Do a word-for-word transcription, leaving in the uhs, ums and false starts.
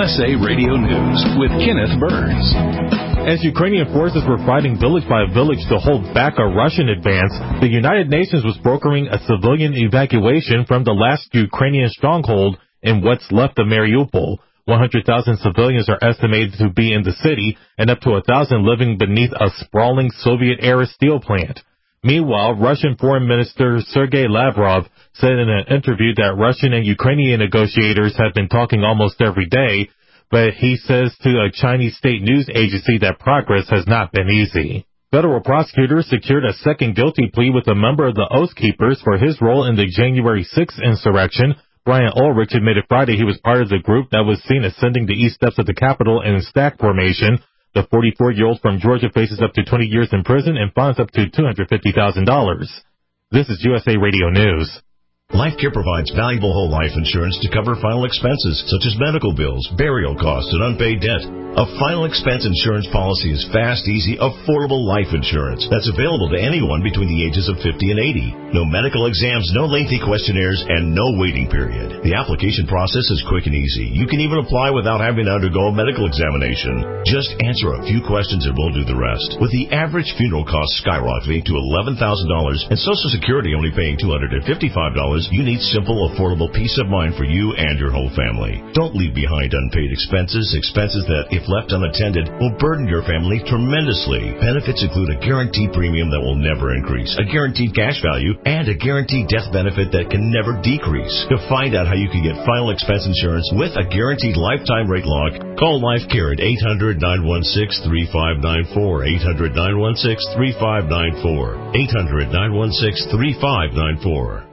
S A Radio News with Kenneth Burns. As Ukrainian forces were fighting village by village to hold back a Russian advance, the United Nations was brokering a civilian evacuation from the last Ukrainian stronghold in what's left of Mariupol. one hundred thousand civilians are estimated to be in the city and up to one thousand living beneath a sprawling Soviet-era steel plant. Meanwhile, Russian Foreign Minister Sergei Lavrov said in an interview that Russian and Ukrainian negotiators have been talking almost every day, but he says to a Chinese state news agency that progress has not been easy. Federal prosecutors secured a second guilty plea with a member of the Oath Keepers for his role in the January sixth insurrection. Brian Ulrich admitted Friday he was part of the group that was seen ascending the east steps of the Capitol in stack formation. The forty-four-year-old from Georgia faces up to twenty years in prison and fines up to two hundred fifty thousand dollars. This is U S A Radio News. LifeCare provides valuable whole life insurance to cover final expenses such as medical bills, burial costs, and unpaid debt. A final expense insurance policy is fast, easy, affordable life insurance that's available to anyone between the ages of fifty and eighty. No medical exams, no lengthy questionnaires, and no waiting period. The application process is quick and easy. You can even apply without having to undergo a medical examination. Just answer a few questions and we'll do the rest. With the average funeral cost skyrocketing to eleven thousand dollars and Social Security only paying two hundred fifty-five dollars, you need simple, affordable peace of mind for you and your whole family. Don't leave behind unpaid expenses, expenses that, if left unattended, will burden your family tremendously. Benefits include a guaranteed premium that will never increase, a guaranteed cash value, and a guaranteed death benefit that can never decrease. To find out how you can get final expense insurance with a guaranteed lifetime rate lock, call LifeCare at eight hundred, nine one six, three five nine four, eight hundred, nine one six, three five nine four, eight hundred, nine one six, three five nine four.